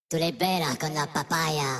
Tú le pegas con la papaya.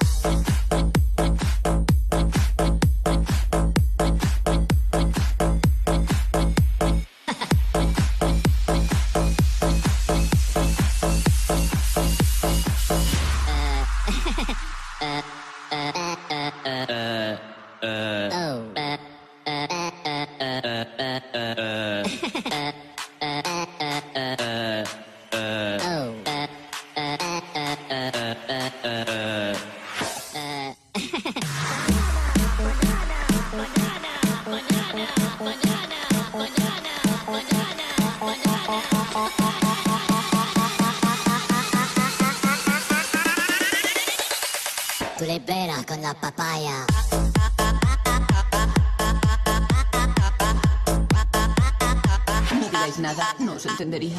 Tú le pegas con la papaya. No digáis nada, no os entendería.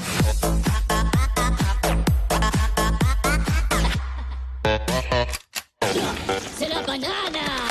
¡Se la banana!